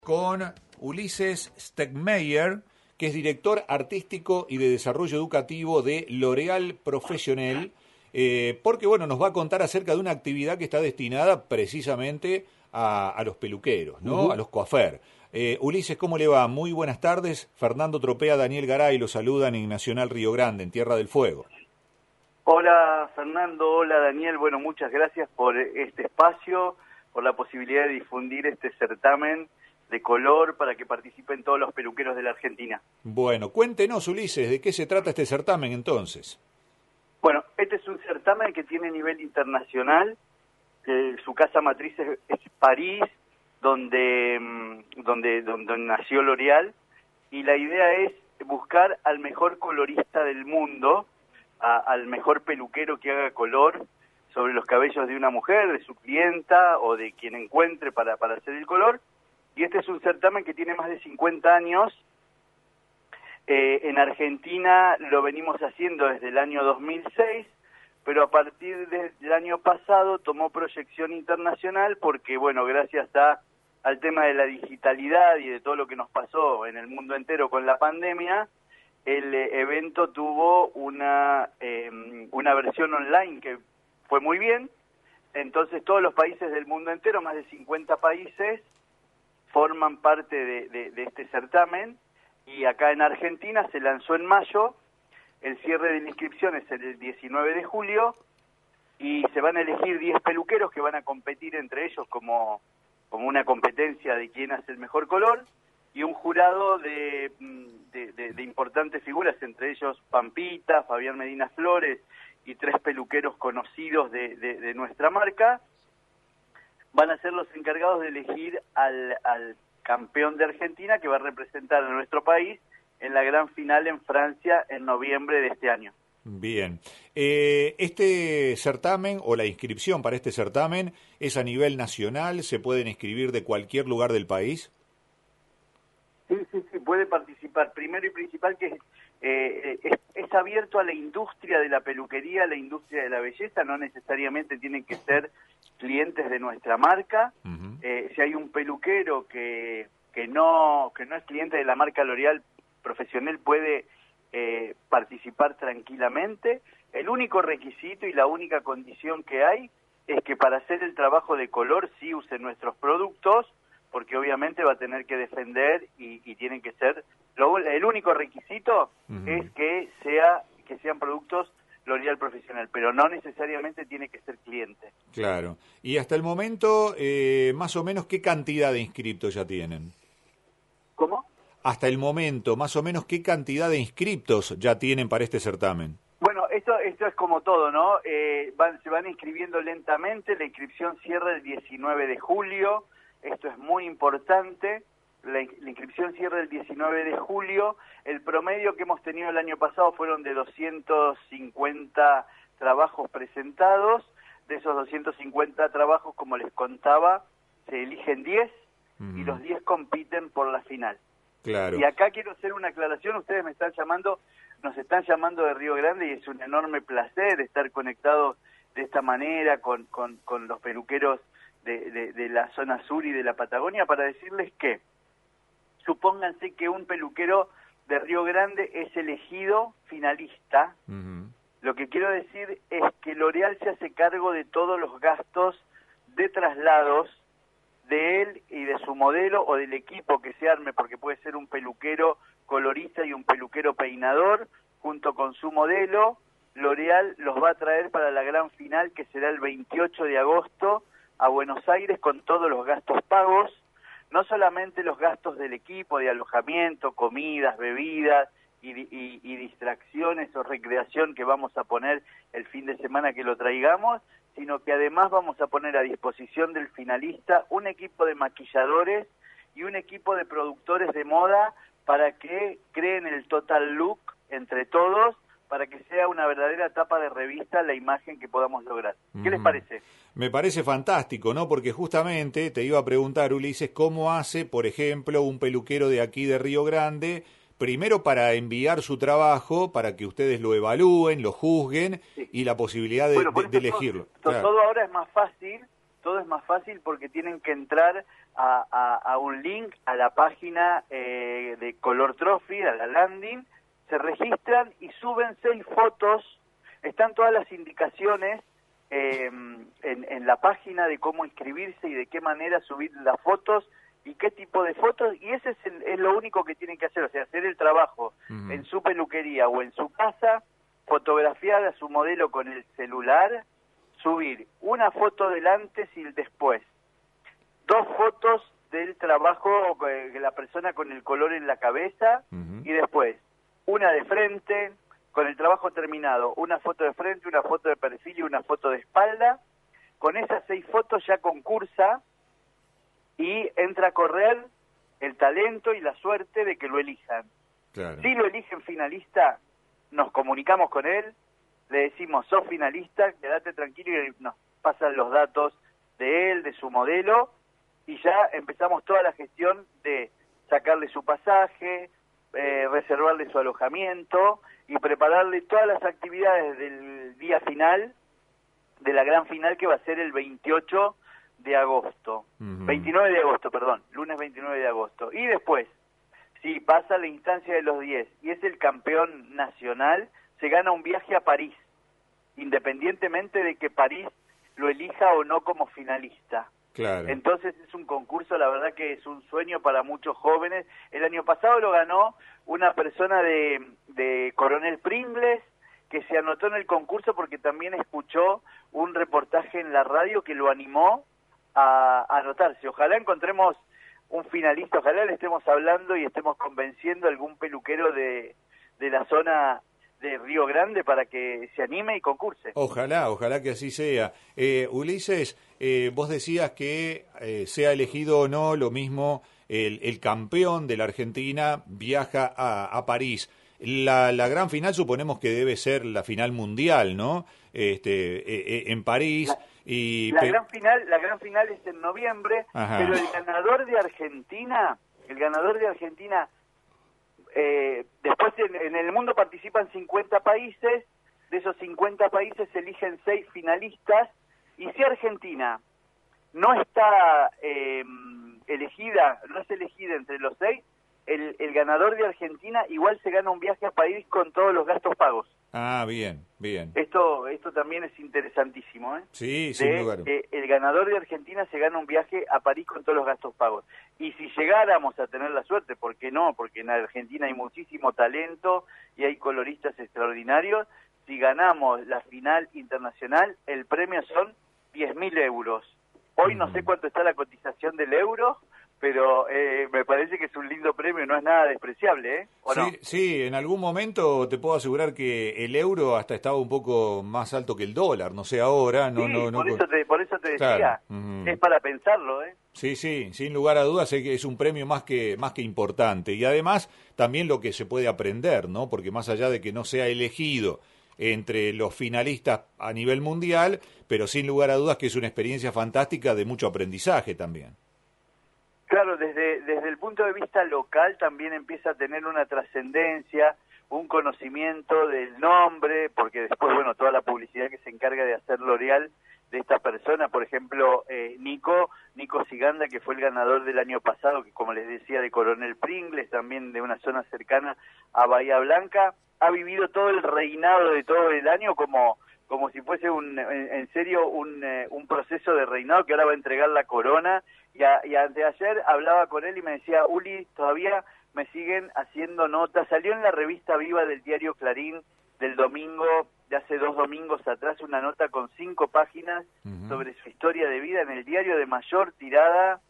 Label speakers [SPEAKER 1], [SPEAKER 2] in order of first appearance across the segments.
[SPEAKER 1] Con Ulises Stegmeyer, que es director artístico y de desarrollo educativo de L'Oréal Professionnel, porque bueno, nos va a contar acerca de una actividad que está destinada precisamente a los peluqueros, ¿no? A los coiffeurs. Ulises, ¿cómo le va? Muy buenas tardes. Fernando Tropea, Daniel Garay lo saludan en Nacional Río Grande, en Tierra del Fuego.
[SPEAKER 2] Hola Fernando, hola Daniel, bueno, muchas gracias por este espacio, por la posibilidad de difundir este certamen de color para que participen todos los peluqueros de la Argentina.
[SPEAKER 1] Bueno, cuéntenos, Ulises, ¿de qué se trata este certamen entonces?
[SPEAKER 2] Bueno, este es un certamen que tiene nivel internacional, su casa matriz es París, donde nació L'Oréal, y la idea es buscar al mejor colorista del mundo, al mejor peluquero que haga color sobre los cabellos de una mujer, de su clienta o de quien encuentre para hacer el color. Y este es un certamen que tiene más de 50 años. En Argentina lo venimos haciendo desde el año 2006, pero a partir del año pasado tomó proyección internacional porque, bueno, gracias al tema de la digitalidad y de todo lo que nos pasó en el mundo entero con la pandemia, el evento tuvo una versión online que fue muy bien. Entonces todos los países del mundo entero, más de 50 países, forman parte de este certamen, y acá en Argentina se lanzó en mayo. El cierre de la inscripción es el 19 de julio y se van a elegir 10 peluqueros que van a competir entre ellos como una competencia de quién hace el mejor color, y un jurado de importantes figuras, entre ellos Pampita, Fabián Medina Flores y 3 peluqueros conocidos de nuestra marca. Van a ser los encargados de elegir al campeón de Argentina, que va a representar a nuestro país en la gran final en Francia en noviembre de este año.
[SPEAKER 1] Bien. Este certamen o la inscripción para este certamen es a nivel nacional, ¿se pueden inscribir de cualquier lugar del país?
[SPEAKER 2] Sí, puede participar. Primero y principal que es abierto a la industria de la peluquería, a la industria de la belleza, no necesariamente tienen que ser clientes de nuestra marca. Si hay un peluquero que no es cliente de la marca L'Oréal Professionnel, puede participar tranquilamente. El único requisito y la única condición que hay es que para hacer el trabajo de color sí use nuestros productos, porque obviamente va a tener que defender y tienen que ser, el único requisito es que sean productos L'Oréal Professionnel, pero no necesariamente tiene que ser cliente.
[SPEAKER 1] Claro. Y hasta el momento, más o menos, ¿qué cantidad de inscriptos ya tienen?
[SPEAKER 2] ¿Cómo?
[SPEAKER 1] Hasta el momento, más o menos, ¿qué cantidad de inscriptos ya tienen para este certamen?
[SPEAKER 2] Bueno, esto es como todo, ¿no? Se van inscribiendo lentamente, la inscripción cierra el 19 de julio, esto es muy importante. La inscripción cierra el 19 de julio. El promedio que hemos tenido el año pasado fueron de 250 trabajos presentados. De esos 250 trabajos, como les contaba, se eligen 10 y los 10 compiten por la final.
[SPEAKER 1] Claro.
[SPEAKER 2] Y acá quiero hacer una aclaración. Ustedes nos están llamando de Río Grande y es un enorme placer estar conectados de esta manera con los peluqueros de la zona sur y de la Patagonia, para decirles que supónganse que un peluquero de Río Grande es elegido finalista. Lo que quiero decir es que L'Oréal se hace cargo de todos los gastos de traslados de él y de su modelo o del equipo que se arme, porque puede ser un peluquero colorista y un peluquero peinador junto con su modelo. L'Oréal los va a traer para la gran final, que será el 28 de agosto a Buenos Aires, con todos los gastos pagos. No solamente los gastos del equipo de alojamiento, comidas, bebidas y distracciones o recreación que vamos a poner el fin de semana que lo traigamos, sino que además vamos a poner a disposición del finalista un equipo de maquilladores y un equipo de productores de moda para que creen el total look entre todos, para que sea una verdadera tapa de revista la imagen que podamos lograr. ¿Qué les parece?
[SPEAKER 1] Me parece fantástico, ¿no? Porque justamente te iba a preguntar, Ulises, ¿cómo hace, por ejemplo, un peluquero de aquí de Río Grande, primero para enviar su trabajo, para que ustedes lo evalúen, lo juzguen, y la posibilidad de elegirlo?
[SPEAKER 2] Todo ahora es más fácil, todo es más fácil porque tienen que entrar a un link a la página de Color Trophy, a la landing, se registran y suben 6 fotos, están todas las indicaciones en la página de cómo inscribirse y de qué manera subir las fotos y qué tipo de fotos, y ese es lo único que tienen que hacer, o sea, hacer el trabajo en su peluquería o en su casa, fotografiar a su modelo con el celular, subir una foto del antes y el después, 2 fotos del trabajo de la persona con el color en la cabeza, y después una de frente, con el trabajo terminado, una foto de frente, una foto de perfil y una foto de espalda. Con esas 6 fotos ya concursa y entra a correr el talento y la suerte de que lo elijan.
[SPEAKER 1] Claro.
[SPEAKER 2] Si lo eligen finalista, nos comunicamos con él, le decimos, sos finalista, quédate tranquilo, y nos pasan los datos de él, de su modelo, y ya empezamos toda la gestión de sacarle su pasaje, reservarle su alojamiento y prepararle todas las actividades del día final, de la gran final, que va a ser el 28 de agosto, 29 de agosto, perdón, lunes 29 de agosto. Y después, si pasa la instancia de los 10 y es el campeón nacional, se gana un viaje a París, independientemente de que París lo elija o no como finalista.
[SPEAKER 1] Claro.
[SPEAKER 2] Entonces es un concurso, la verdad que es un sueño para muchos jóvenes. El año pasado lo ganó una persona de Coronel Pringles, que se anotó en el concurso porque también escuchó un reportaje en la radio que lo animó a anotarse. Ojalá encontremos un finalista, ojalá le estemos hablando y estemos convenciendo a algún peluquero de la zona de Río Grande para que se anime y concurse.
[SPEAKER 1] Ojalá que así sea. Ulises, vos decías que sea elegido o no, lo mismo el campeón de la Argentina viaja a París. La gran final suponemos que debe ser la final mundial, ¿no? En París. La
[SPEAKER 2] gran final es en noviembre. Ajá. Pero el ganador de Argentina, después en el mundo participan 50 países, de esos 50 países se eligen 6 finalistas, y si Argentina no está elegida, no es elegida entre los 6, el ganador de Argentina igual se gana un viaje a París con todos los gastos pagos.
[SPEAKER 1] Ah, bien.
[SPEAKER 2] Esto también es interesantísimo, ¿eh?
[SPEAKER 1] Sí, sin lugar.
[SPEAKER 2] El ganador de Argentina se gana un viaje a París con todos los gastos pagos. Y si llegáramos a tener la suerte, ¿por qué no? Porque en Argentina hay muchísimo talento y hay coloristas extraordinarios. Si ganamos la final internacional, el premio son 10.000 euros. Hoy no sé cuánto está la cotización del euro, pero me parece que es un lindo premio, no es nada despreciable, ¿eh? ¿O no?
[SPEAKER 1] Sí, en algún momento te puedo asegurar que el euro hasta estaba un poco más alto que el dólar, no sé ahora.
[SPEAKER 2] Por eso te decía, claro. Es para pensarlo, ¿eh?
[SPEAKER 1] Sí, sin lugar a dudas es que es un premio más que importante, y además también lo que se puede aprender, ¿no? Porque más allá de que no sea elegido entre los finalistas a nivel mundial, pero sin lugar a dudas que es una experiencia fantástica de mucho aprendizaje también.
[SPEAKER 2] Claro, desde el punto de vista local también empieza a tener una trascendencia, un conocimiento del nombre, porque después, bueno, toda la publicidad que se encarga de hacer L'Oreal de esta persona, por ejemplo, Nico Siganda, que fue el ganador del año pasado, que como les decía, de Coronel Pringles, también de una zona cercana a Bahía Blanca, ha vivido todo el reinado de todo el año como si fuese en serio un proceso de reinado, que ahora va a entregar la corona. Y anteayer hablaba con él y me decía, Uli, todavía me siguen haciendo notas. Salió en la revista Viva del diario Clarín del domingo, de hace 2 domingos atrás, una nota con 5 páginas sobre su historia de vida en el diario de mayor tirada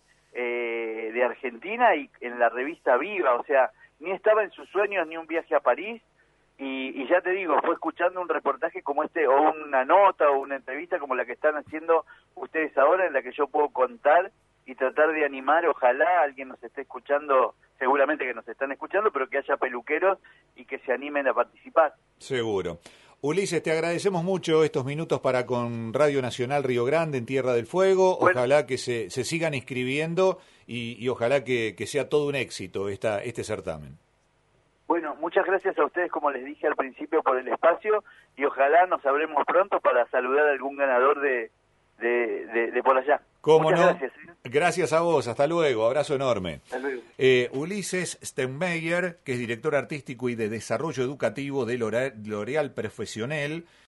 [SPEAKER 2] de Argentina y en la revista Viva. O sea, ni estaba en sus sueños ni un viaje a París. Y ya te digo, fue escuchando un reportaje como este, o una nota, o una entrevista como la que están haciendo ustedes ahora, en la que yo puedo contar y tratar de animar. Ojalá alguien nos esté escuchando, seguramente que nos están escuchando, pero que haya peluqueros y que se animen a participar.
[SPEAKER 1] Seguro. Ulises, te agradecemos mucho estos minutos para con Radio Nacional Río Grande en Tierra del Fuego. Ojalá que se sigan inscribiendo y ojalá que sea todo un éxito este certamen.
[SPEAKER 2] Bueno, muchas gracias a ustedes, como les dije al principio, por el espacio, y ojalá nos hablemos pronto para saludar a algún ganador de de por allá.
[SPEAKER 1] ¿Cómo
[SPEAKER 2] Muchas
[SPEAKER 1] no?
[SPEAKER 2] gracias.
[SPEAKER 1] Gracias a vos, hasta luego, abrazo enorme.
[SPEAKER 2] Hasta luego.
[SPEAKER 1] Ulises Stenmeyer, que es director artístico y de desarrollo educativo de L'Oréal Professionnel.